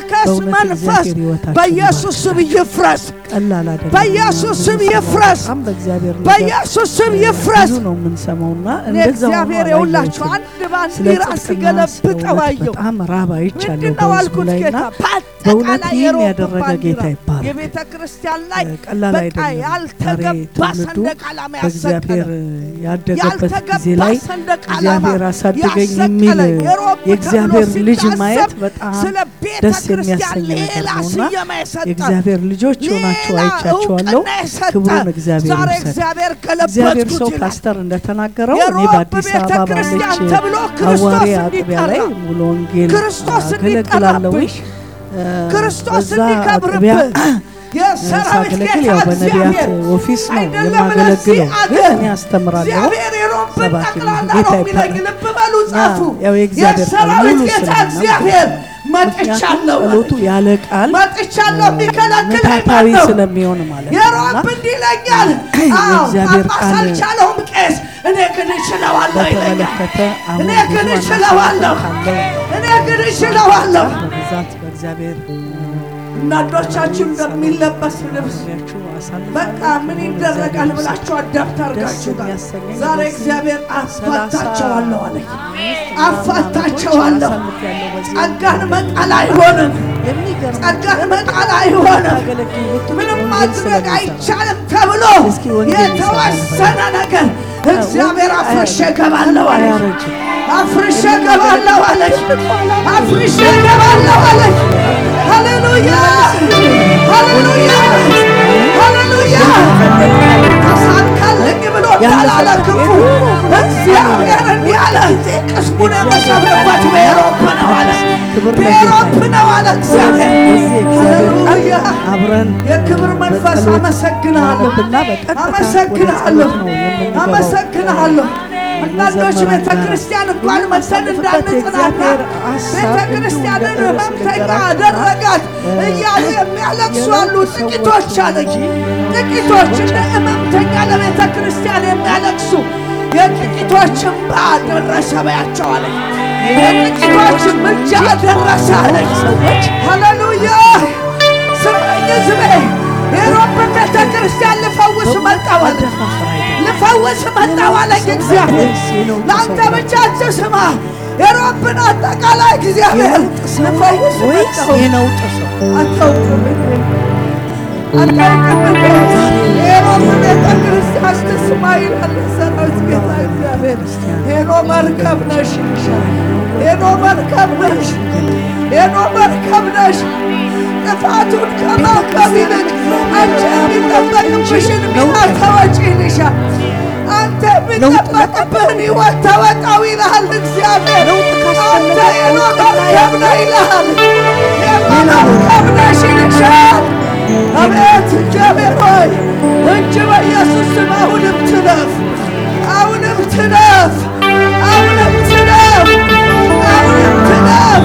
የመርከስ መንፈስ በኢየሱስ ስም ይፍረስ በኢየሱስ ስም ይፍረስ በኢየሱስ ስም ይፍረስ ነው የምንሰማውና እንደዛው እግዚአብሔር ይውላችሁ አንድ ባንዲራ ሲገለብጠው አየሁ በጣም ራባ ይቻለው በውላይና በእውነት ያደረገ ጌታ ይባላል የቤተ ክርስቲያን ላይ በቃ ያልተገባ ሰንደቅ ዓላማ እግዚአብሔር ያደገበት ጊዜ ላይ እግዚአብሔር አሳደገኝ የሚል የእግዚአብሔር ልጅ ማየት በጣም ደስ የሚያሰኝ ነገር ነውና የእግዚአብሔር ልጆች ሆናችሁ አይቻችኋለሁ ክብሩን እግዚአብሔር ይሰጥ እግዚአብሔር ሰው ፓስተር እንደተናገረው እኔ በአዲስ አበባ ባለች አዋሪ አጥቢያ ላይ ሙሉ ወንጌል አገለግላለሁ ክርስቶስ እንዲከብርብህ የሰራዊት ጌታ ያው በነቢያት ኦፊስ ነው የማገለግለው ግን እኔ አስተምራለሁ ሰባኪ ጌታ ይባርክ ያው የእግዚአብሔር ጌታ እግዚአብሔር መጥቻለሁ ጸሎቱ ያለ ቃል መጥቻለሁ ሚከለክለኝ ስለሚሆን ማለት ነው የሮብ እንዲለኛል የእግዚአብሔር ቃል አልቻለውም ቄስ እኔ ግን እችለዋለሁ በተመለከተ እኔ ግን እችለዋለሁ እኔ ግን እችለዋለሁ በዛት በእግዚአብሔር እናቶቻችን እንደሚለበስ ልብስ በቃ ምን ይደረጋል ብላችሁ አዳፕት አድርጋችሁ ዛሬ እግዚአብሔር አፋታቸዋለሁ አለ አፋታቸዋለሁ ጸጋን መጣል አይሆንም ጸጋን መጣል አይሆንም ምንም ማድረግ አይቻልም ተብሎ የተወሰነ ነገር እግዚአብሔር አፍርሼ እገባለሁ አለ አፍርሼ እገባለሁ አለ አፍርሼ እገባለሁ አለ ሃሌሉያ ሃሌሉያ ሃሌሉያ ተሳካልኝ ብሎ እንዳላለክፉ እግዚአብሔር እንዲህ አለ ቅስሙን የመሰብረበት በኤሮፕ ነው አለ በኤሮፕ ነው አለ እግዚአብሔር ሃሌሉያ አብረን የክብር መንፈስ አመሰግናለሁ አመሰግናለሁ አመሰግናለሁ አንዳንዶች ቤተክርስቲያን እንኳን መሰል እንዳንጽናና ቤተክርስቲያንን ህመምተኛ አደረጋት እያሉ የሚያለቅሱ አሉ ጥቂቶች አለች ጥቂቶች እንደ ህመምተኛ ለቤተክርስቲያን የሚያለቅሱ የጥቂቶች እንባ ደረሰ በያቸው አለች የጥቂቶች ምልጃ ደረሰ አለች ሰዎች ሃሌሉያ ስማኝ ዝቤ የሮብ ቤተክርስቲያን ልፈውስ መጣሁ አለ ልፈውስ መጣሁ አለ እግዚአብሔር ለአንተ ብቻ አትስማ የሮብን አጠቃላይ እግዚአብሔር ልፈውስ መጣሁ የነውጥ ሰው አታውቅም የሮብ ቤተክርስቲያን ትስማ ይላል ሰራዊት ጌታ እግዚአብሔር ሄኖ መርከብ ነሽ ሄኖ መርከብ ነሽ ሄኖ መርከብ ነሽ ጥፋቱን ከማከም ይልቅ አንቺ የሚጠበቅብሽን ሚና ተወጪ ይልሻል አንተ የሚጠበቅብህን ሕይወት ተወጣው ይልሃል እግዚአብሔር አንተ የኖ መርከብ ነህ ይልሃል የኖ መርከብ ነሽ ይልሻል አቤት እግዚአብሔር ሆይ እንጂ በኢየሱስ ስም አሁንም ትለፍ አሁንም ትለፍ አሁንም ትለፍ አሁንም ትለፍ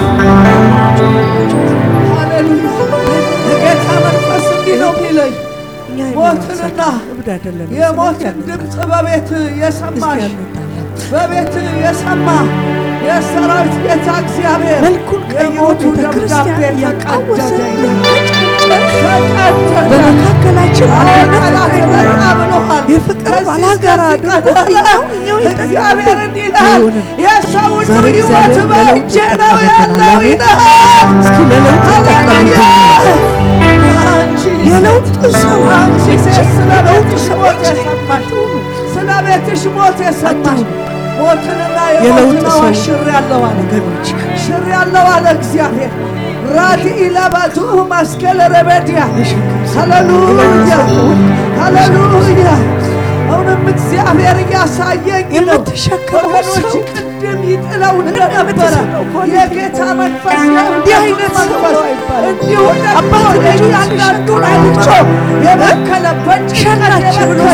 የጌታ መንፈስ እንዲህ ነው የሚለኝ ሞትንና የሞትን ድምፅ በቤት የሰማሽ በቤት የሰማ የሰራዊት ጌታ እግዚአብሔር የሞቱ ደብዳቤ ተቀደደ በመካከላችን ብሎሃል የፍቅር ባላጋራ እግዚአብሔር እንዲህ ይልሃል የሰውን ሕይወት በእጄ ነው ያለው ይልሃል እስኪ ለለውጥ የለውጥ ሰው አንቺ ስለ ቤትሽ ሞት የሰማሽ ስለ ቤትሽ ሞት የሰማሽ ሞትንና የሞትን አዋጅ ሽሬአለሁ አለ ሽሬአለሁ አለ እግዚአብሔር ራዲኢ ለባቱ ማስከለ ረበዲያ ሃሌሉያ ሃሌሉያ አሁንም እግዚአብሔር እያሳየኝ ነው ወገኖች ቅድም ይጥለው እንደነበረ የጌታ መንፈስ እንዲህ አይነት መንፈስ እንዲሁ አባት እያንዳንዱን አይቶ የበከለ በጭንቀት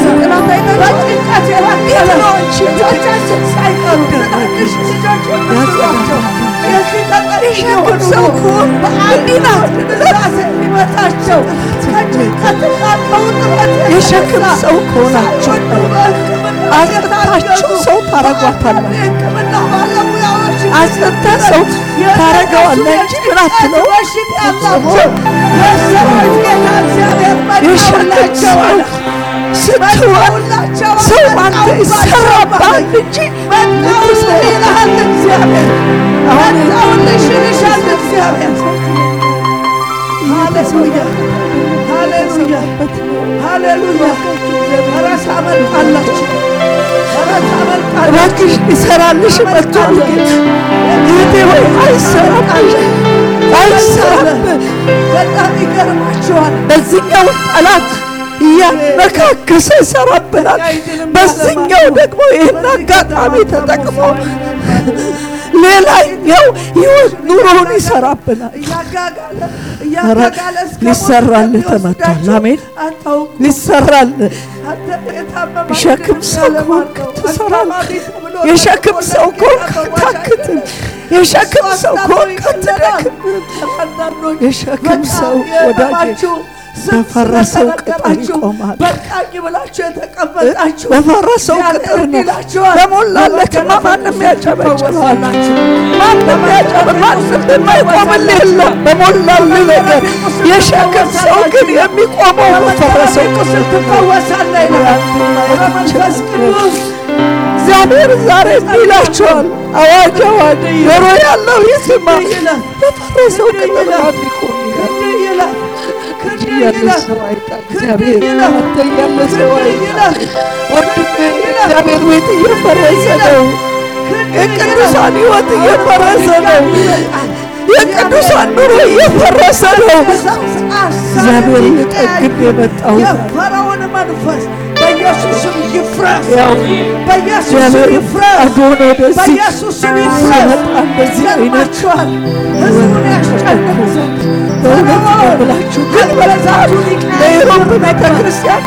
የበከለ ልጆቻችን ሳይቀሩ ትናንሽ ልጆች ናቸው የዚህ ተጠሪሸክም ሰው በአንድ ናት ብዛት የሚመታቸው ከጭንቀትና ከውጥረት የሸክም ሰው ከሆናችሁ አቅርታችሁ ሰው ታረጓታላችሁ። ሕክምና ባለሙያዎች አጽንተ ሰው ታረገዋለህ እንጂ ምን አትለው። የሸክም ሰው ስትሆን ሰው አንተ ይሰራባል እንጂ ይልሃል እግዚአብሔር። መጣሁልሽ ይልሻል እግዚአብሔር። ሃሌሉያ ሃሌሉያ ሃሌሉያ። ኧረ ታመልጣላችሁ፣ ኧረ ታመልጣላችሁ። እባክሽ ይሰራልሽ መጥቷል ጌታ። እህቴ ሆይ አይሰራም አይሰራም። በጣም ይገርማችኋል። በዚህኛው ጠላት እያነካከሰ ይሰራብናል፣ በዚህኛው ደግሞ ይህን አጋጣሚ ተጠቅሞ ሌላኛው ህይወት ኑሮውን ይሰራብናል። ሊሰራልህ ተመቷል። አሜን። ሊሰራልህ ሸክም ሰው ከሆንክ ትሰራለህ። የሸክም ሰው ከሆንክ አታክትም። የሸክም ሰው ከሆንክ አትደክምም። የሸክም ሰው ወዳጄ በፈረሰው ቅጥር ይቆማል። በቃኝ ብላችሁ የተቀመጣችሁ በፈረሰው ቅጥር ነው። በሞላለትማ ማንም ያጨበጭባል። ማንም የማይቆምልህ የለም በሞላልህ ነገር። የሸክም ሰው ግን የሚቆመው በፈረሰው ቅጥር ትፈወሳለህ ይላል መንፈስ ቅዱስ። እግዚአብሔር ዛሬ ይላችኋል፣ አዋጅ አዋጅ፣ ጆሮ ያለው ይስማ። በፈረሰው ቅጥር ማን ይቆም? እግዚአብሔር ቤት እየፈረሰ ነው። የቅዱሳን ሕይወት እየፈረሰ ነው። የቅዱሳን ኑሮ እየፈረሰ ነው። እግዚአብሔር ሊጠግን የመጣው የፈርዖን መንፈስ በኢየሱስ ስም ይፍረስ። በኢየሱስ ስም ይፍረስ። በኢየሱስ ስም ይፍረስ። እንደዚህ አይነት ሕዝቡን ያስጨንቁት በእውነት ነው ብላችሁ ግን በዛቱ ለኢሮብ ቤተ ክርስቲያን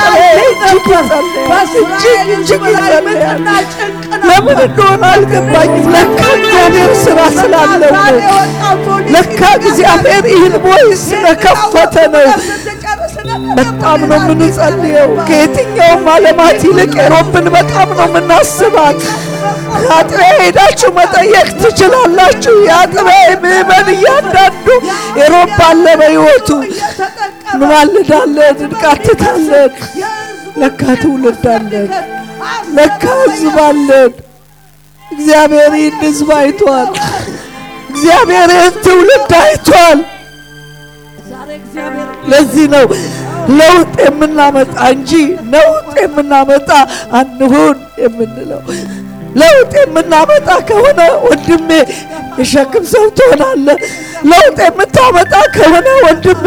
እጅግ ይጸልያል። ለምን እንደሆነ አልገባኝም። ለካ እግዚአብሔር ስራ ስላለው ነው። ለካ እግዚአብሔር ይህን ቦይ ስለከፈተ ነው። በጣም ነው የምንጸልየው። ከየትኛውም ዓለማት ይልቅ ኢሮብን በጣም ነው የምናስባት። አጥቢያ ሄዳችሁ መጠየቅ ትችላላችሁ። የአጥቢያ ምዕመን እያንዳንዱ ኢሮብ አለ በሕይወቱ። እንማልዳለን፣ እንቃትታለን። ለካ ትውልድ አለን፣ ለካ ሕዝብ አለን። እግዚአብሔር ይህን ሕዝብ አይቷል። እግዚአብሔር ይህን ትውልድ አይቷል። ለዚህ ነው ለውጥ የምናመጣ እንጂ ነውጥ የምናመጣ አንሁን የምንለው። ለውጥ የምናመጣ ከሆነ ወንድሜ የሸክም ሰው ትሆናለህ። ለውጥ የምታመጣ ከሆነ ወንድሜ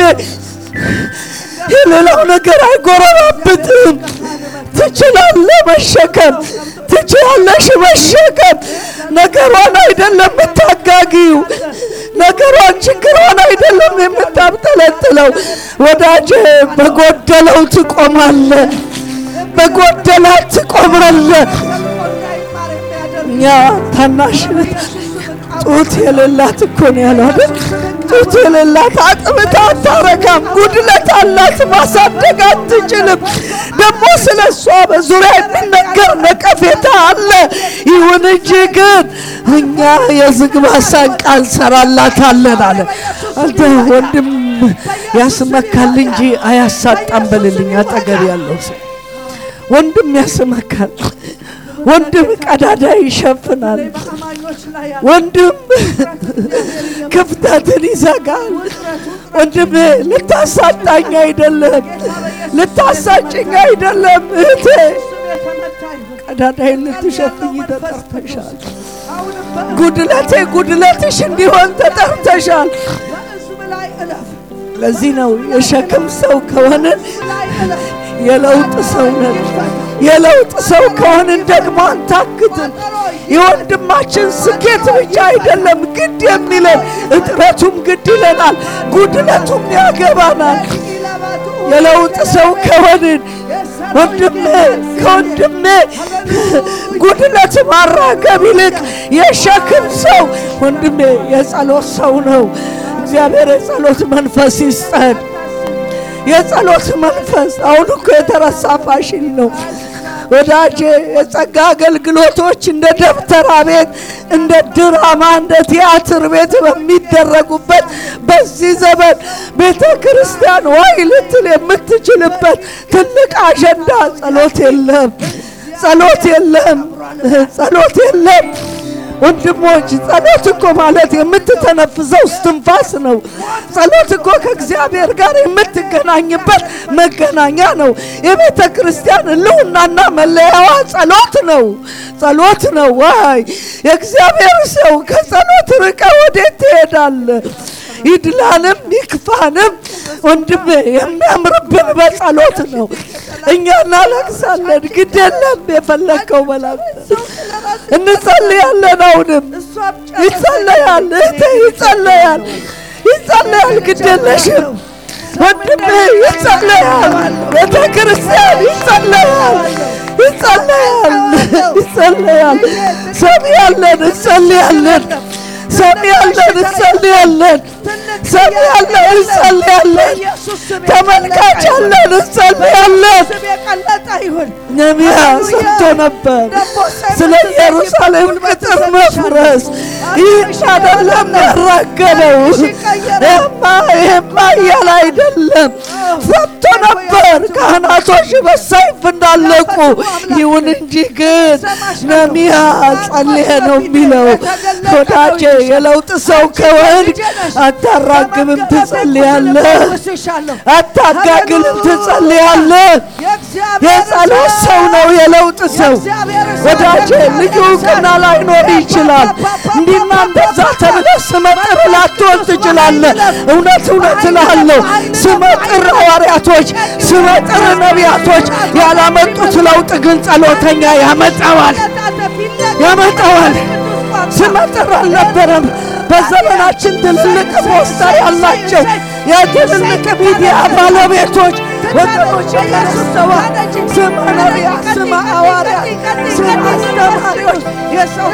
የሌላው ነገር አይጎረባብጥም። ትችላለህ መሸከም፣ ትችላለሽ መሸከም። ነገሯን አይደለም የምታጋጊው፣ ነገሯን ችግሯን አይደለም የምታብጠለጥለው። ወዳጄ በጎደለው ትቆማለህ፣ በጎደላት ትቆማለህ። እኛ ታናሽ ጡት የሌላት እኮ ነው ያለው አይደል? ጡት የሌላት አጥብታ አታረካም። ጉድለት አላት፣ ማሳደግ አትችልም። ደግሞ ስለ እሷ በዙሪያ የሚነገር ነቀፌታ አለ። ይሁን እንጂ ግን እኛ የዝግባ ሳንቃ እንሰራላታለን አለ። አንተ ወንድም ያስመካል እንጂ አያሳጣም በልልኝ። አጠገብ ያለው ሰው ወንድም ያስመካል፣ ወንድም ቀዳዳ ይሸፍናል፣ ወንድም ክፍተትን ይዘጋል። ወንድም ልታሳጣኝ አይደለም፣ ልታሳጭኝ አይደለም። እህቴ ቀዳዳይን ልትሸፍኝ ተጠርተሻል። ጉድለቴ ጉድለትሽ እንዲሆን ተጠርተሻል። ለዚህ ነው የሸክም ሰው ከሆንን የለውጥ ሰው ነን። የለውጥ ሰው ከሆንን ደግሞ አንታክትም። የወንድማችን ስኬት ብቻ አይደለም ግድ የሚለን፣ እጥረቱም ግድ ይለናል፣ ጉድለቱም ያገባናል። የለውጥ ሰው ከሆንን ወንድሜ ከወንድሜ ጉድለት ማራገብ ይልቅ የሸክም ሰው ወንድሜ የጸሎት ሰው ነው። እግዚአብሔር የጸሎት መንፈስ ይስጠን። የጸሎት መንፈስ አሁን እኮ የተረሳ ፋሽን ነው። ወዳጄ የጸጋ አገልግሎቶች እንደ ደብተራ ቤት እንደ ድራማ እንደ ቲያትር ቤት በሚደረጉበት በዚህ ዘመን ቤተ ክርስቲያን ዋይ ልትል የምትችልበት ትልቅ አጀንዳ ጸሎት የለም፣ ጸሎት የለም፣ ጸሎት የለም። ወንድሞች ጸሎት እኮ ማለት የምትተነፍሰው እስትንፋስ ነው። ጸሎት እኮ ከእግዚአብሔር ጋር የምትገናኝበት መገናኛ ነው። የቤተ ክርስቲያን ሕልውናና መለያዋ ጸሎት ነው፣ ጸሎት ነው። ዋይ የእግዚአብሔር ሰው ከጸሎት ርቀ ወዴት ትሄዳለህ? ይድላንም ይክፋንም ወንድሜ የሚያምርብን በጸሎት ነው። እኛ እናለቅሳለን፣ ግድ የለም የፈለከው መላእክት እንጸልያለን። አሁንም ይጸለያል፣ ይጸለያል፣ ይጸለያል። ግድ የለሽም ወንድሜ ይጸለያል። ቤተ ክርስቲያን ይጸለያል፣ ይጸለያል፣ ይጸለያል። ሰሚ ያለን እንጸልያለን፣ ሰሚ ያለን እንጸልያለን፣ ሰሚ ያለን እንጸልያለን፣ ተመልካች ያለን እንጸልያለን። ነቢያ ሰምቶ ነበር ስለ ኢየሩሳሌም ቅጥር መፍረስ። ይህን አይደለም ያራገበው፣ ይሄማ እያለ አይደለም። ሰምቶ ነበር ካህናቶች በሰይፍ እንዳለቁ። ይሁን እንጂ ግን ነቢያ ጸልየ ነው የሚለው። ወዳጄ የለውጥ ሰው ከወንድ አታራግምም፣ ትጸልያለህ፣ አታጋግልም፣ ትጸልያለህ። የጸሎት ሰው ነው የለውጥ ሰው። ወዳጄ ልዩ እውቅና ላይኖር ይችላል። እንዲና እንደዛ ተብለህ ስመጥር ላትሆን ትችላለህ። እውነት እውነት እልሃለሁ ስመጥር ሐዋርያቶች ስመጥር ነቢያቶች ያላመጡት ለውጥ ግን ጸሎተኛ ያመጣዋል፣ ያመጣዋል። ስመጥር አልነበረም። በዘመናችን ትልልቅ ፖስታ ያላቸው የትልልቅ ሚዲያ ባለቤቶች ወገኖች ያስተዋል። ስመ ነቢያት፣ ስመ ሐዋርያት፣ ስመ አስተማሪዎች የሰው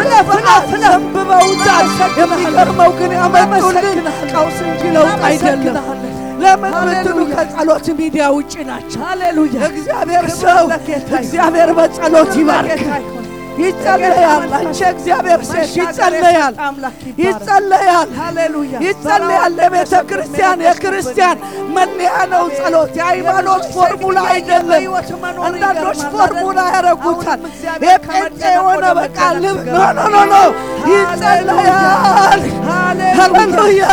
አንብበውታል። የሚገርመው ግን ያመጡልን ቀውስ እንጂ ለውጥ አይደለም። ለምን ብትሉ ከጸሎት ሚዲያ ውጭ ናቸው። ሃሌሉያ! እግዚአብሔር ሰው እግዚአብሔር በጸሎት ይባርክ። ይጸለያል። አንቺ እግዚአብሔር ሴት ይጸለያል፣ ይጸለያል፣ ሃሌሉያ! ይጸለያል። ለቤተ ክርስቲያን የክርስቲያን መለያ ነው ጸሎት። የሃይማኖት ፎርሙላ አይደለም። አንዳንዶች ፎርሙላ ያረጉታል። የጴንጤ የሆነ በቃ ልብ ኖ ይጸለያል። ሃሌሉያ!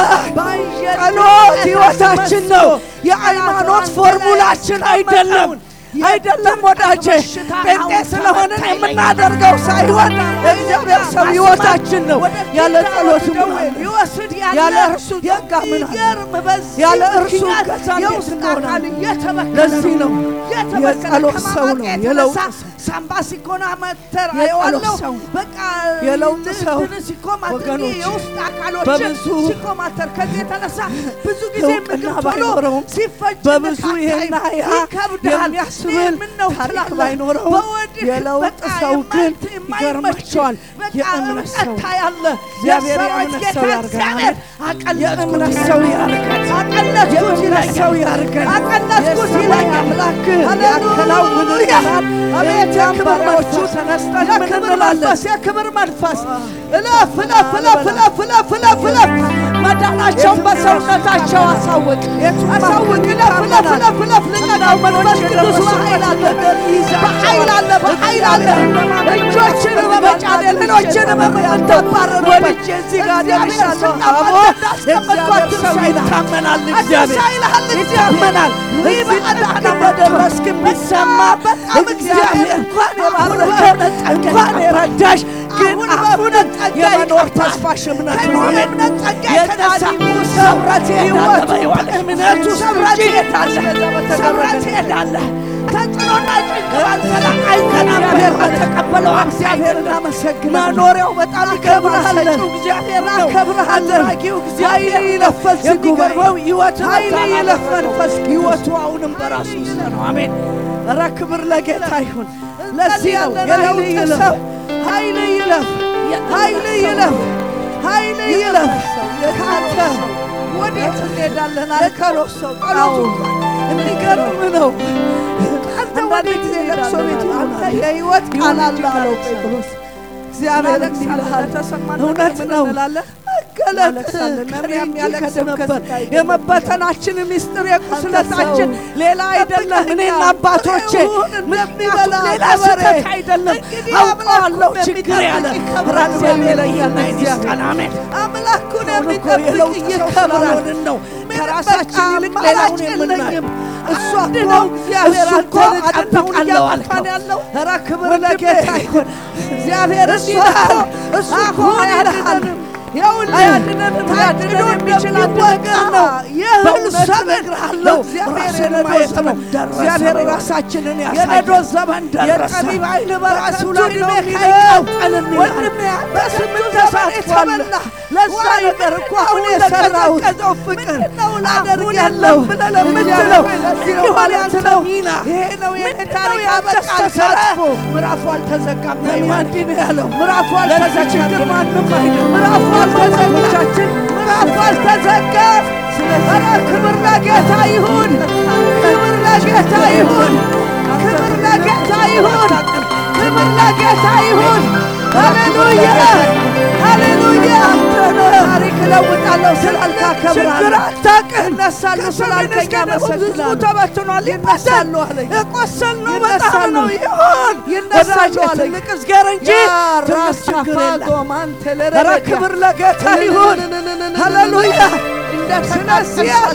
ጸሎት ሕይወታችን ነው። የሃይማኖት ፎርሙላችን አይደለም። አይደለም ወዳጄ፣ ጴንጤ ስለሆነን የምናደርገው ሳይሆን እግዚአብሔር ሰው ሕይወታችን ነው። ያለ ጸሎት ይወስድ ያለ እርሱ የጋምን ያለ እርሱ ገዛም ስንሆን ለዚህ ነው የጸሎት ሰው ነው የለውጥ ሳምባ ሲኮና መተር አይዋለው በቃ የለውጥ ሰው ወገኖች የውስጥ አካሎች ሲኮማተር ከዚህ የተነሳ ብዙ ጊዜ ምንባለው ሲፈጅ በብዙ ይሄና ያ ይከብዳል። የሚያስብል ታሪክ ባይኖረው የለውጥ ሰው ግን ይገርማቸዋል። የእምነት ሰው ያለ እግዚአብሔር የእምነት ሰው ያርገናል። የእምነት ሰው ያርገን። የእምነት ሰው ያርገን። አቀለጥኩት ይላል አምላክ ያከናውንልናል። አቤት የክብር መንፈስ ተነስተን ምን እንላለን? የክብር መንፈስ እለፍ እለፍ እለፍ እለፍ እለፍ እለፍ እለፍ መዳናቸውን በሰውነታቸው አሳውቅ አሳውቅ። እለፍ እለፍ እለፍ እለፍ ልቀናው መንፈስ ቅዱስ በኃይል አለ፣ በኃይል አለ፣ በኃይል አለ። እጆችን በመጫን ሌሎችን በመታባረር ወልጄ እዚህ ጋር ደርሻለሁ። አቦ የእግዚአብሔር ሰው ይታመናል። እግዚአብሔር ይታመናል። ይበቃና በደረስክ ቢሰማ በጣም እግዚአብሔር እንኳን የባረከ እንኳን የረዳሽ ግን አሁንም የመኖር ተስፋሽ እምነት ነው። አሜን። የተሳሙ ሰብረት ይወት እምነቱ ሰብረት ይሄዳል፣ ሰብረት ይሄዳል። ተጽዕኖና ጭንቅባት አይተናበር በተቀበለው እግዚአብሔር እናመሰግናለን። መኖሪያው በጣም ይከብርሃል። እግዚአብሔር አከብርሃል። አድራጊው እግዚአብሔር ይለፈል ሲገርመው ይወት ኃይል ይለፈል ሕይወቱ አሁንም በራሱ ውስጥ ነው። አሜን። ኧረ ክብር ለጌታ ይሁን። ለዚህ ነው የለውጥ ሰው ኃይል ይለፍ፣ ኃይል ይለፍ፣ ኃይል ይለፍ። ከአንተ ወዴት እንሄዳለን? አልከሮስ ሰው ጸሎቱ የሚገርም ነው። አንዳንድ ጊዜ ለቅሶ ቤት አንተ የሕይወት ቃል አለው ጴጥሮስ እግዚአብሔር ይልሃል። እውነት ነው ገለጥ መርያም ያለቅስ ነበር። የመበተናችን ምስጢር የቁስለታችን ሌላ አይደለም። እኔና አባቶቼ ምንበላ ሌላ ስህተት አይደለም። አውቃለሁ ችግር ያለ ራስ የሚለየን እግዚአብሔር አምላኩን የሚጠብቅ ይከብራል ነው። ከራሳችን ይልቅ ሌላውን የምናየው እሱ ነው። እግዚአብሔር እኮ አጥንታለሁ ያለው ኧረ ክብር ለጌታ ይሁን። እግዚአብሔር እሱ እኮ ያድነን ያውልያድነን ታድኖ የሚችል ነገር ነው። የእህል ሰበግራለሁ እግዚአብሔር ማየት ነው። እግዚአብሔር ራሳችንን ያሳይ። የነዶ ዘመን ደረሰ። የጠቢብ ኃይል በራሱ ላይ ነው የሚለው ወንድሜ በስምንት ሰዓት ተበላ። ለዛ ነገር እኮ አሁን የሰራሁት ፍቅር ላደርግ ያለው ብለህ ለምትለው ማለት ነው። ይሄ ነው የኔ ታሪክ አበቃ። ምዕራፉ አልተዘጋም። ማንዲን ያለው ምዕራፉ አልተዘጋም። ማንም አይደለም ምዕራፉ አልተዘጋም። ምዕራፉ አልተዘጋም። ኧረ ክብር ለጌታ ይሁን። ክብር ለጌታ ይሁን። ክብር ለጌታ ይሁን። ክብር ለጌታ ይሁን። ሃሌሉያ ሃሌሉያ። ታሪክ እለውጣለሁ ስላልክ አከብራለሁ። ችግር እነሳለሁ ስላልከኝ አመሰግናለሁ። ተበትኗል ይነሳሉ አለኝ። የቆሰልነው በጣም ነው ይሆን ይነሳሉ አለኝ። ትልቅ እዝጌር እንጂ ትንሽ ችግር የለም። ኧረ ክብር ለጌታ ይሁን። ሃሌሉያ። ስለዚህ ያለ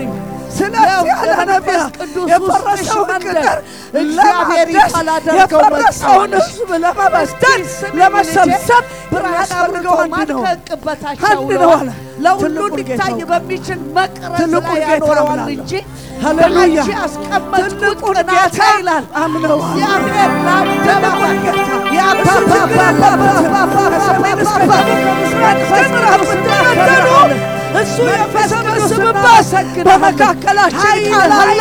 ስለዚህ ያለ ነቢይ የፈረሰውን ቅጥር እግዚአብሔር ካላደረገው የፈረሰውን ሕዝብ ለመበስተን ለመሰብሰብ ብርሃን አድርገው አንድ ነው አለ። ለሁሉ ሊታይ በሚችል መቅረዝ ላይ ያኖረዋል እንጂ ሃሌሉያ ያስቀመጥኩት ቅናት ይላል አምነው እግዚአብሔር ለአደባባይ እሱ የፈሰበሰበበት በመካከላችን ቃል አለ።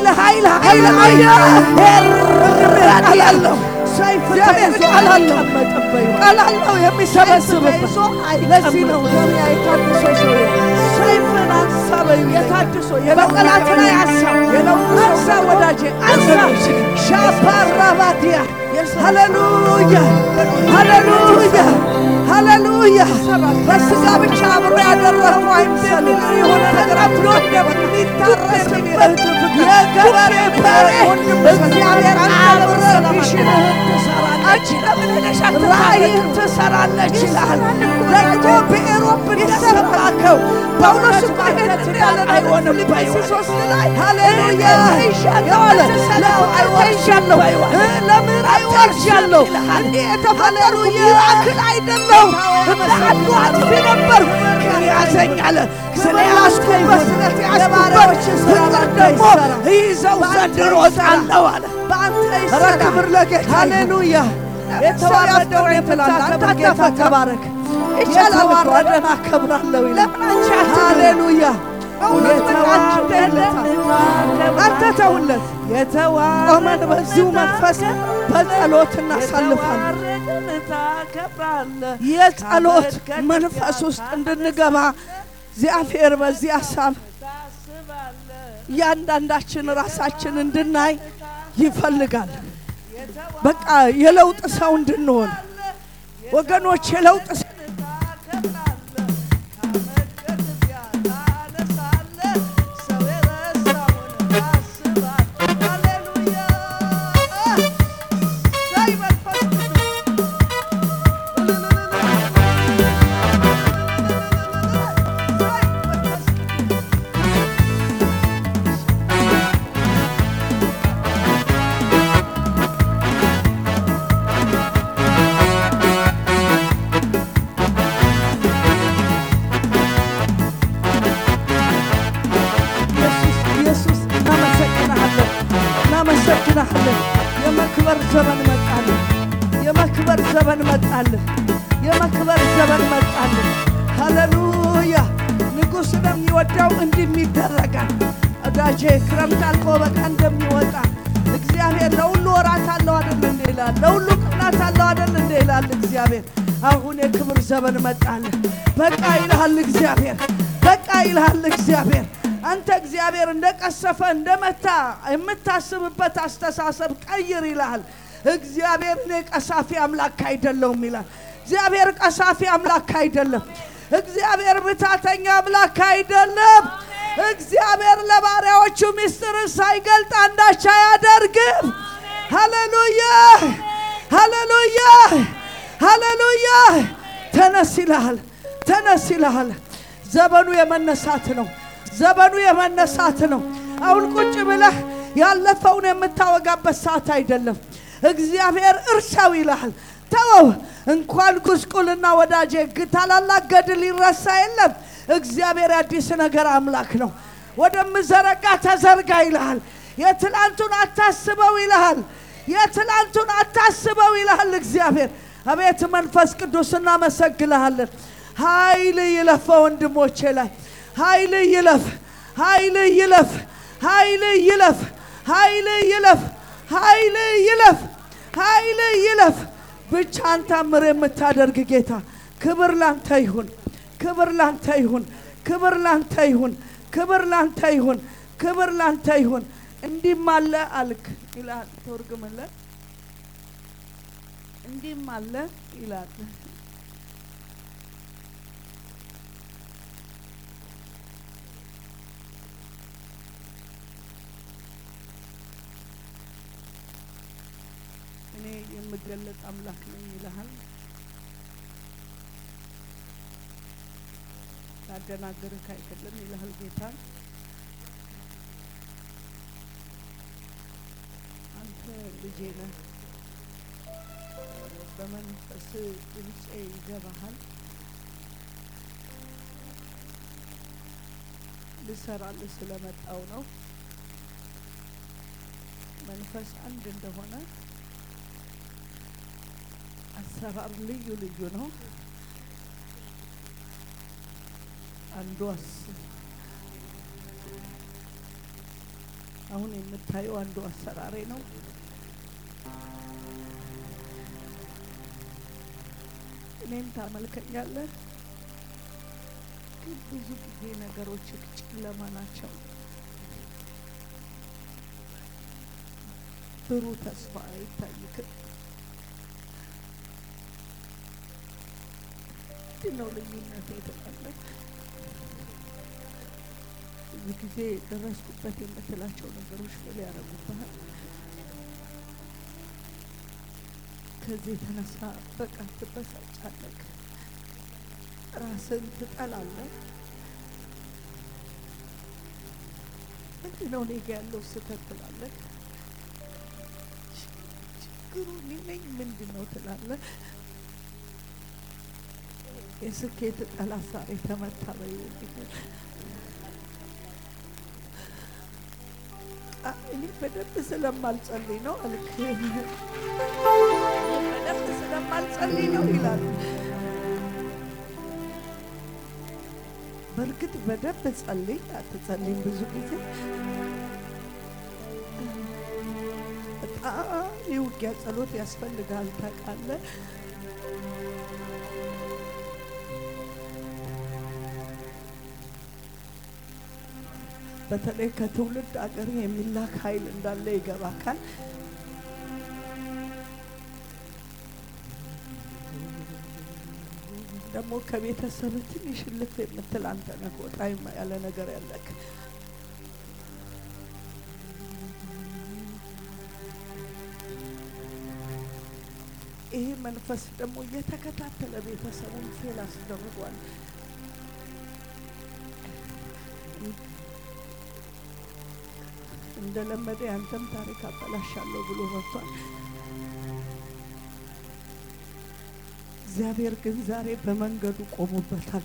ያለው ሰይፍ ተይዞ ቃል አለው የሚሰበስብበት። ለዚህ ነው የታድሶ ሰው ሰይፍን አንሳ በይው። የታድሶ የበቀላት ላይ አንሳ ወዳጄ አንሳ ሻፓራባዲያ ሃሌሉያ ሃሌሉያ ሃሌሉያ። በስጋ ብቻ አብሮ ያደረገው አይምሰልም። የሆነ ነገር አብሮ እንደሚታረስበት የገበሬ በሬ እግዚአብሔር አብረሽንህን ትሰራለች። ራእይን ትሰራለች ይላል። ደግሞ በኤሮፕ እንደሰማከው ጳውሎስ ማሄድ ያለ አይሆንም በኢየሱስ ላይ ሃሌሉያ ተይሻለሁ አለ። ተይሻለሁ ለምዕራፍ ተይሻለሁ። እንዲህ የተፈለሩ ሚራክል አይደለም። እንዳንዱ አጥፊ ነበር ግን ያዘኝ አለ። ስለያዝኩበት ስለተያዝኩበት ፍቅር ደግሞ ይዘው ዘንድ እሮጣለሁ አለ። በአንተ ይሰራ ክብር ለጌታ ሃሌሉያ። የተዋረደውን የምታከብር ጌታ ተባረክ። የተዋረደን አከብራለሁ ይላል። ሃሌሉያ አንተ ተውለት። ቆመን በዚሁ መንፈስ በጸሎት እናሳልፋለን። የጸሎት መንፈስ ውስጥ እንድንገባ እግዚአብሔር በዚህ ሐሳብ እያንዳንዳችን ራሳችን እንድናይ ይፈልጋል። በቃ የለውጥ ሰው እንድንሆን ወገኖች፣ የለውጥ ሰው የመክበር ዘመን መጣልህ። የመክበር ዘመን መጣልህ። የመክበር ዘመን መጣልህ። ሃሌሉያ። ንጉሥ እንደሚወደው እንዲህ ይደረጋል። ወዳጄ ክረምት አልቆ በጋ እንደሚወጣ እግዚአብሔር ለሁሉ ወራት አለው አይደል እንዴ ይላል። ለሁሉ ቅናት አለው አይደል እንዴ ይላል እግዚአብሔር። አሁን የክብር ዘመን መጣልህ። በቃ ይልሃል እግዚአብሔር። በቃ ይልሃል እግዚአብሔር። አንተ እግዚአብሔር እንደቀሰፈ እንደመታ የምታስብበት አስተሳሰብ ቀይር ይላል እግዚአብሔር። እኔ ቀሳፊ አምላክ አይደለሁም ይላል እግዚአብሔር። ቀሳፊ አምላክ አይደለም እግዚአብሔር። ብታተኛ አምላክ አይደለም እግዚአብሔር። ለባሪያዎቹ ምስጢርን ሳይገልጥ አንዳች አያደርግም። ሃሌሉያ ሃሌሉያ ሃሌሉያ። ተነስ ይልሃል ተነስ ይልሃል። ዘመኑ የመነሳት ነው ዘመኑ የመነሳት ነው። አሁን ቁጭ ብለህ ያለፈውን የምታወጋበት ሰዓት አይደለም። እግዚአብሔር እርሻው ይልሃል ተወው። እንኳን ጉስቁልና ወዳጄ ታላላቅ ገድል ይረሳ የለም። እግዚአብሔር አዲስ ነገር አምላክ ነው። ወደምዘረጋ ተዘርጋ ይልሃል። የትላንቱን አታስበው ይልሃል የትላንቱን አታስበው ይልሃል እግዚአብሔር። አቤት መንፈስ ቅዱስ እናመሰግንሃለን። ኃይል ይለፍ ወንድሞቼ ላይ ኃይል ይለፍ ኃይል ይለፍ ኃይል ይለፍ ኃይል ይለፍ ኃይል ይለፍ ኃይል ይለፍ። ብቻህን ታምር የምታደርግ ጌታ ክብር ላንተ ይሁን ክብር ላንተ ይሁን ክብር ላንተ ይሁን ክብር ላንተ ይሁን ክብር ላንተ ይሁን። እንዲህም አለ አልክ ይላል ተርጉመለ እንዲህም አለ ይላል እኔ የምገለጥ አምላክ ነኝ ይልሃል። ያደናገርህ አይደለም ይልሃል ጌታ። አንተ ልጄ ነህ በመንፈስ ድምፄ ይገባሃል። ልሰራልህ ስለመጣው ነው። መንፈስ አንድ እንደሆነ አሰራር ልዩ ልዩ ነው። አንዱስ አሁን የምታየው አንዱ አሰራሬ ነው። እኔን ታመልከኛለህ፣ ግን ብዙ ጊዜ ነገሮች ጨለማ ናቸው። ብሩህ ተስፋ አይታይክም። ነው ልዩነት የተቀመጠ ብዙ ጊዜ ደረስኩበት የምትላቸው ነገሮች ምን ያረጉብሃል? ከዚህ የተነሳ በቃ ትበሳጫለህ፣ ራስን ትጠላለህ። ምንድነው እኔ ጋ ያለው ስህተት ትላለህ። ችግሩ እኔ ነኝ ምንድነው ትላለህ። የስኬት ጠላት ዛሬ ተመታ በይልኝ። እኔ በደንብ ስለማልጸልይ ነው አልክ። በደንብ ስለማልጸልይ ነው ይላል። በእርግጥ በደንብ ጸልይ አትጸልይም? ብዙ ጊዜ በጣም የውጊያ ጸሎት ያስፈልጋል ታውቃለህ። በተለይ ከትውልድ አገር የሚላክ ኃይል እንዳለ ይገባካል። ደግሞ ከቤተሰብ ትንሽ ልፍ የምትል አንተ ነህ፣ ወጣ ያለ ነገር ያለክ። ይሄ መንፈስ ደግሞ እየተከታተለ ቤተሰቡን ፌል አስደርጓል። እንደለመደ ያንተም ታሪክ አበላሻለሁ ብሎ መጥቷል። እግዚአብሔር ግን ዛሬ በመንገዱ ቆሞበታል።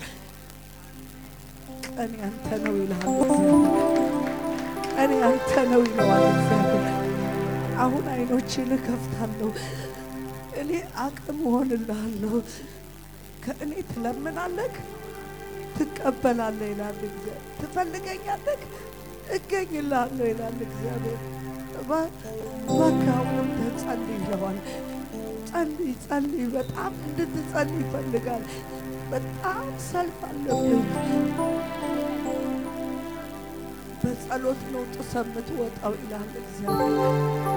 ቀን ያንተ ነው ይላል እግዚአብሔር። ቀን ያንተ ነው ይለዋል እግዚአብሔር። አሁን አይኖችን እከፍታለሁ፣ እኔ አቅም እሆንልሃለሁ። ከእኔ ትለምናለህ፣ ትቀበላለህ ይላል እግዚአብሔር። ትፈልገኛለህ፣ እገኝልሃለሁ ይላል እግዚአብሔር። እባክህ አሁንም ተጸልይ ይለዋል። ጸልይ ጸልይ፣ በጣም እንድትጸልይ ይፈልጋል። በጣም ሰልፍ አለብህ። በጸሎት ነው ጥሰህ የምትወጣው ይላል እግዚአብሔር።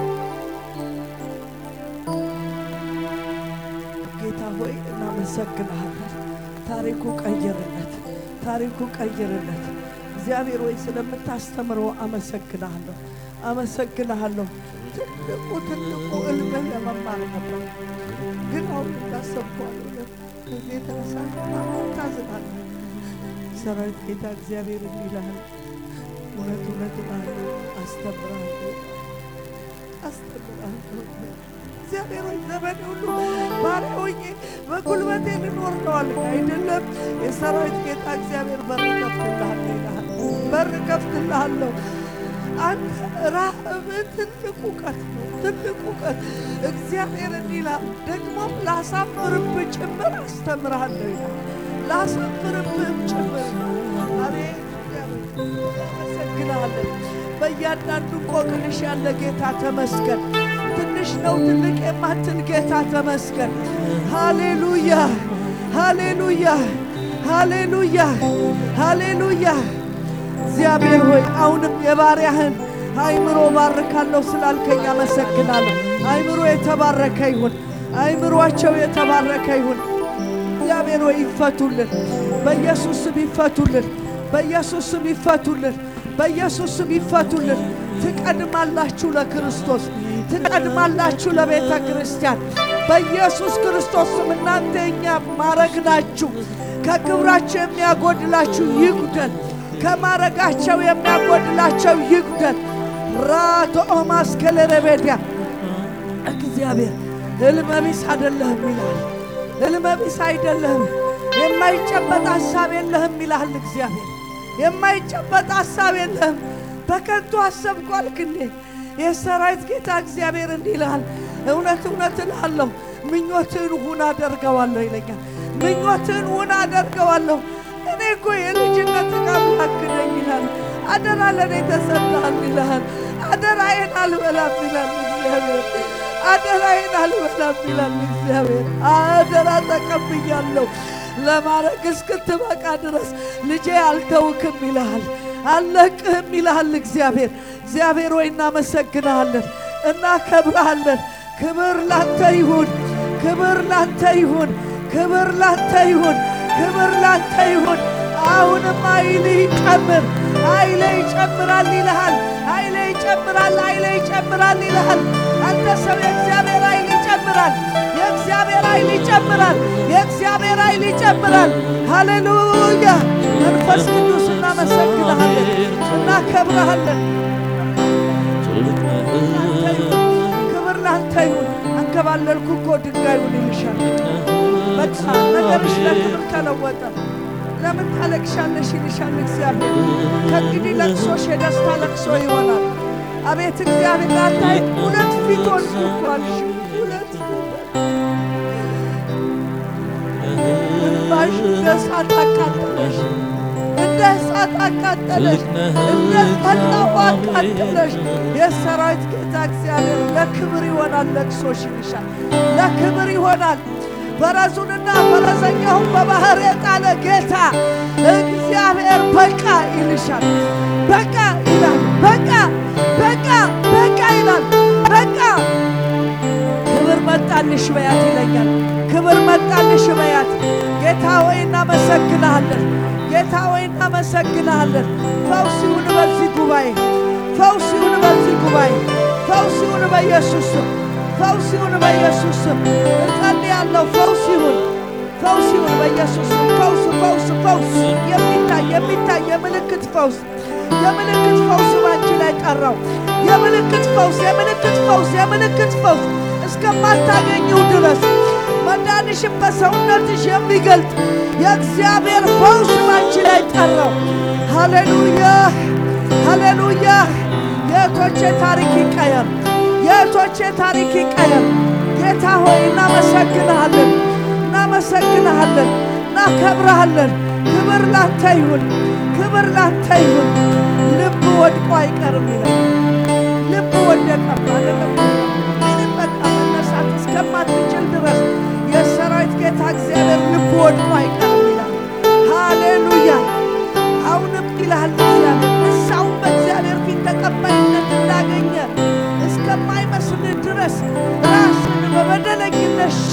ጌታ ሆይ እናመሰግንሃለን። ታሪኩ ቀይርለት፣ ታሪኩ ቀይርለት። እግዚአብሔር ሆይ ስለምታስተምረው አመሰግንሃለሁ፣ አመሰግንሃለሁ። ትልቁ እልምህ ለመማር ነበር፣ ግን አሁን እንዳሰብኳለሁ ከዚህ የተነሳ ታዝናለህ። ሰራዊት ጌታ እግዚአብሔር ይላል እውነት እውነት እልሃለሁ አስተምርሃለሁ፣ አስተምርሃለሁ። እግዚአብሔር ሆይ ዘመኔ ሁሉ ባሪያ ሆኜ በጉልበቴ ልኖር ነው አለኝ አይደለም? የሰራዊት ጌታ እግዚአብሔር በር ከፍትልሃለሁ ይልሃል፣ በር ከፍትልሃለሁ። አንተ ራእብህ ትልቅ እውቀት ነው፣ ትልቅ እውቀት። እግዚአብሔር ይላል ደግሞም ላሳፍርብህ ጭምር አስተምርሃለሁ ይላል፣ ላሳፍርብህም ጭምር። አቤት አመሰግንሃለሁ። በእያንዳንዱ እንቆቅልሽ ያለ ጌታ ተመስገን። ትንሽ ነው ትልቅ የማትል ጌታ ተመስገን። ሃሌሉያ ሃሌሉያ ሃሌሉያ ሃሌሉያ። እግዚአብሔር ሆይ አሁንም የባሪያህን አይምሮ ባርካለሁ ስላልከኝ አመሰግናለሁ። አይምሮ የተባረከ ይሁን፣ አይምሮአቸው የተባረከ ይሁን። እግዚአብሔር ሆይ ይፈቱልን፣ በኢየሱስ ስም ይፈቱልን፣ በኢየሱስ ስም ይፈቱልን፣ በኢየሱስ ስም ይፈቱልን። ትቀድማላችሁ ለክርስቶስ፣ ትቀድማላችሁ ለቤተ ክርስቲያን። በኢየሱስ ክርስቶስ ስም እናንተ የኛ ማረግ ናችሁ። ከክብራቸው የሚያጎድላችሁ ይጉደል፣ ከማረጋቸው የሚያጎድላቸው ይጉደል። ራቶኦማስ ከለረቤዲያ እግዚአብሔር ሕልመቢስ አይደለህም ይላል፣ ሕልመቢስ አይደለህም። የማይጨበጥ ሐሳብ የለህም ይላል እግዚአብሔር። የማይጨበጥ ሐሳብ የለህም። በከንቱ አሰብኩ አልክ እንዴ? የሰራዊት ጌታ እግዚአብሔር እንዲህ ይላል፣ እውነት እውነት እልሃለሁ ምኞትህን ሁን አደርገዋለሁ ይለኛል። ምኞትህን ሁን አደርገዋለሁ። እኔ እኮ የልጅነት አምላክ ነኝ ይላል። አደራ ለእኔ ተሰጥቶሃል ይልሃል። አደራዬን አልበላም ይላል እግዚአብሔር። አደራዬን አልበላም ይላል እግዚአብሔር። አደራ ተቀብያለሁ ለማረግ እስክትበቃ ድረስ ልጄ አልተውክም ይልሃል፣ አልለቅህም ይልሃል እግዚአብሔር። እግዚአብሔር ሆይ እናመሰግንሃለን፣ እናከብርሃለን። ክብር ላንተ ይሁን፣ ክብር ላንተ ይሁን፣ ክብር ላንተ ይሁን፣ ክብር ላንተ ይሁን። አሁንም ኃይል ይጨምር፣ ኃይል ይጨምራል ይልሃል፣ ኃይል ይጨምራል፣ ኃይል ይጨምራል ይልሃል። አንተ ሰው የእግዚአብሔር ኃይል ይጨምራል፣ የእግዚአብሔር ኃይል ይጨምራል፣ የእግዚአብሔር ኃይል ይጨምራል። ሃሌሉያ። መንፈስ ቅዱስ እናመሰግንሃለን፣ እናከብርሃለን። ክብር ላንተ ይሁን። አንከባለልኩ እኮ ድንጋዩን ይልሻል። በቃ ነገርሽ ለክብር ተለወጠ። ለምን ታለቅሻለሽ ይልሻል እግዚአብሔር። ከእንግዲህ ለቅሶሽ የደስታ ለቅሶ ይሆናል። አቤት እግዚአብሔር ላታይ ሁለት ፊቶች ይኳልሽ፣ ሁለት እንባሽ እንደ እሳት አቃጠለሽ፣ እንደ እሳት አቃጠለሽ፣ እንደ መጣው አቃጠለሽ። የሰራዊት ጌታ እግዚአብሔር ለክብር ይሆናል ለቅሶሽ ይልሻል፣ ለክብር ይሆናል። ፈረሱንና ፈረሰኛውን በባህር የጣለ ጌታ እግዚአብሔር በቃ ይልሻል። በቃ ይላል፣ በቃ በቃ በቃ ይላል። በቃ ክብር መጣልሽ በያት ይለኛል። ክብር መጣልሽ በያት። ጌታ ሆይ እናመሰግንሃለን፣ ጌታ ሆይ እናመሰግንሃለን። ፈውስ ይሁን በዚህ ጉባኤ፣ ፈውስ ይሁን በዚህ ጉባኤ፣ ፈውስ ይሁን በኢየሱስ ስም፣ ፈውስ ይሁን በኢየሱስ ስም። እጸልያለሁ ፈውስ ይሁን፣ ፈውስ ይሁን በኢየሱስ ስም። ፈውስ ፈውስ ፈውስ፣ የሚታይ የምልክት ፈውስ፣ የምልክት ፈውስ ባንቺ ላይ ጠራው። የምልክት ፈውስ፣ የምልክት ፈውስ፣ የምልክት ፈውስ እስከማታገኘው ድረስ መዳንሽን በሰውነትሽ የሚገልጥ የእግዚአብሔር ፈውስ ባንቺ ላይ ጠራው። ሃሌሉያ ሃሌሉያ። የእህቶቼ ታሪክ ይቀየር፣ የእህቶቼ ታሪክ ይቀየር። ጌታ ሆይ እናመሰግንሃለን፣ እናመሰግንሃለን፣ እናከብርሃለን። ክብር ላንተ ይሁን፣ ክብር ላንተ ይሁን። ልብ ወድቆ አይቀርም ይላል። ልብ ወደቀም አይደለም፣ ምንም በቃ መነሳት እስከማትችል ድረስ የሰራዊት ጌታ እግዚአብሔር ልብ ወድቆ አይቀርም ይላል። ሃሌሉያ። አሁንም ይላል እግዚአብሔር እሳውን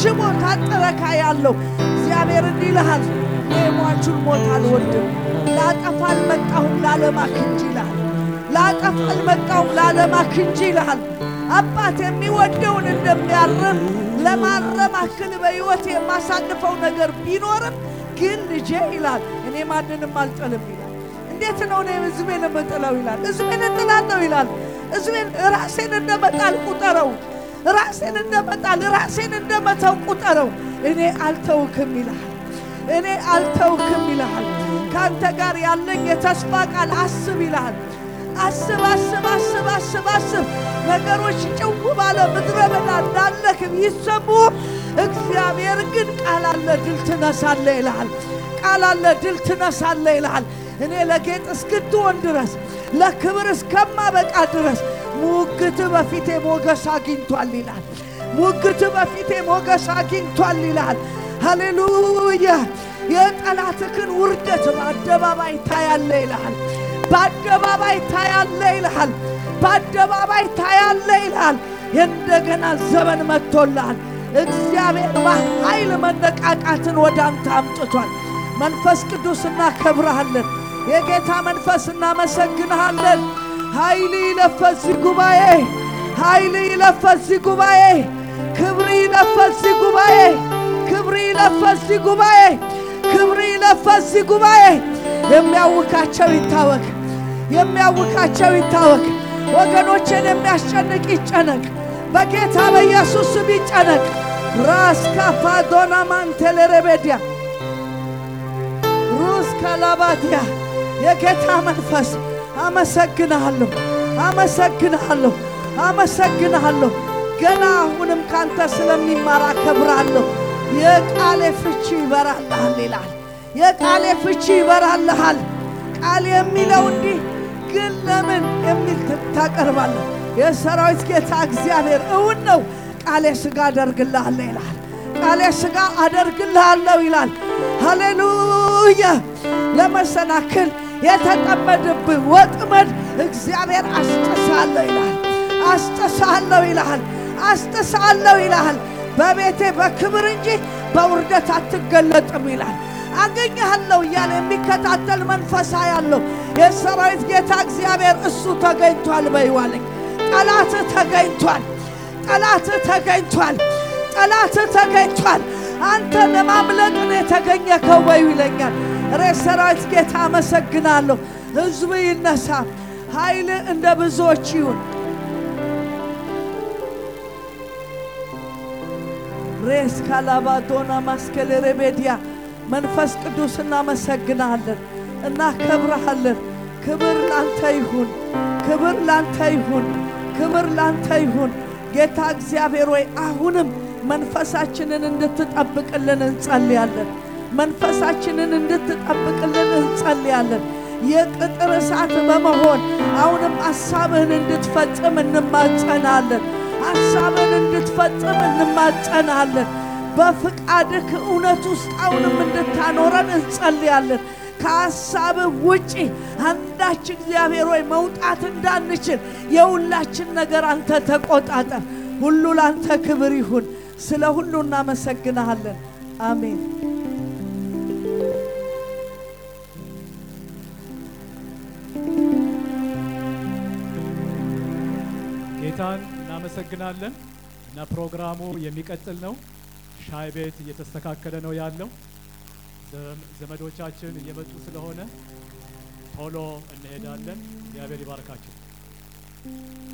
ረጅም ሞት አጥረካ ያለው እግዚአብሔር እንዲህ ይልሃል፣ እኔ ሟቹን ሞት አልወድም፣ ላጠፋ አልመጣሁም ላለማክ እንጂ ይልሃል። ላጠፋ አልመጣሁም ላለማክ እንጂ ይልሃል። አባት የሚወደውን እንደሚያርም ለማረም አክል በሕይወት የማሳልፈው ነገር ቢኖርም ግን ልጄ ይላል እኔ ማንንም አልጥልም ይላል። እንዴት ነው እኔ ሕዝቤን የምጥለው ይላል። ሕዝቤን እጥላለሁ ይላል። ሕዝቤን ራሴን እንደመጣል ቁጠረው። ራሴን እንደመጣል ራሴን እንደመተው ቁጠረው። እኔ አልተውክም ይልሃል። እኔ አልተውክም ይልሃል። ካንተ ጋር ያለኝ የተስፋ ቃል አስብ ይልሃል። አስብ አስብ አስብ አስብ አስብ። ነገሮች ጭው ባለ ምድረ በዳ እንዳለህ ይሰሙ፣ እግዚአብሔር ግን ቃል አለ ድል ትነሳለህ ይልሃል። ቃል አለ ድል ትነሳለህ ይልሃል። እኔ ለጌጥ እስክትሆን ድረስ ለክብር እስከማበቃ ድረስ ሙግት በፊቴ ሞገስ አግኝቷል ይላል። ሙግት በፊቴ ሞገስ አግኝቷል ይላል። ሃሌሉያ! የጠላትህን ውርደት በአደባባይ ታያለህ ይልሃል። በአደባባይ ታያለህ ይልሃል። በአደባባይ ታያለህ ይልሃል። የእንደገና ዘመን መጥቶልሃል። እግዚአብሔር በኃይል መነቃቃትን ወደ አንተ አምጥቷል። መንፈስ ቅዱስ እናከብርሃለን። የጌታ መንፈስ እናመሰግንሃለን። ኃይል ይለፈስ ጉባኤ፣ ኃይል ይለፈስ ጉባኤ፣ ክብር ይለፈስ ጉባኤ፣ ክብር ይለፈስ ጉባኤ፣ ክብር ይለፈስ ጉባኤ። የሚያውካቸው ይታወክ፣ የሚያውካቸው ይታወክ። ወገኖችን የሚያስጨንቅ ይጨነቅ፣ በጌታ በኢየሱስ ስም ይጨነቅ። ራስ ካፋዶና ማንቴሌሬቤዲያ ሩስ ካላባዲያ የጌታ መንፈስ አመሰግንሃለሁ፣ አመሰግንሃለሁ፣ አመሰግንሃለሁ። ገና አሁንም ካንተ ስለሚማር አከብራለሁ። የቃሌ ፍቺ ይበራልሃል ይላል። የቃሌ ፍቺ ይበራልሃል። ቃል የሚለው እንዲህ ግን ለምን የሚል ታቀርባለህ። የሰራዊት ጌታ እግዚአብሔር እውን ነው። ቃሌ ሥጋ አደርግልሃለሁ ይላል። ቃሌ ሥጋ አደርግልሃለሁ ይላል። ሃሌሉያ! ለመሰናክል የተጠመደብህ ወጥመድ እግዚአብሔር አስጥሳለሁ ይላል። አስጥሳለሁ ይላል። አስጥሳለሁ ይላል። በቤቴ በክብር እንጂ በውርደት አትገለጥም ይላል። አገኘሃለሁ እያለ የሚከታተል መንፈሳ ያለው የሰራዊት ጌታ እግዚአብሔር እሱ ተገኝቷል በይዋለኝ። ጠላት ተገኝቷል። ጠላት ተገኝቷል። ጠላት ተገኝቷል። አንተ ለማምለጥ ነው የተገኘከው በዩ ይለኛል። ሰራዊት ጌታ አመሰግናለሁ። ሕዝብ ይነሳ፣ ኃይል እንደ ብዙዎች ይሁን። ሬስ ካላባዶና ማስከለሬቤዲያ መንፈስ ቅዱስ እናመሰግናለን፣ እናከብርሃለን። ክብር ላንተ ይሁን፣ ክብር ላንተ ይሁን፣ ክብር ላንተ ይሁን። ጌታ እግዚአብሔር ሆይ አሁንም መንፈሳችንን እንድትጠብቅልን እንጸልያለን። መንፈሳችንን እንድትጠብቅልን እንጸልያለን። የቅጥር እሳት በመሆን አሁንም ሐሳብህን እንድትፈጽም እንማጸናለን። ሐሳብህን እንድትፈጽም እንማጸናለን። በፍቃድህ እውነት ውስጥ አሁንም እንድታኖረን እንጸልያለን። ከሐሳብህ ውጪ አንዳች እግዚአብሔር ሆይ መውጣት እንዳንችል የሁላችን ነገር አንተ ተቆጣጠር። ሁሉ ላንተ ክብር ይሁን። ስለ ሁሉ እናመሰግናለን። አሜን። ጌታን እናመሰግናለን እና ፕሮግራሙ የሚቀጥል ነው። ሻይ ቤት እየተስተካከለ ነው ያለው። ዘመዶቻችን እየመጡ ስለሆነ ቶሎ እንሄዳለን። እግዚአብሔር ይባርካችሁ።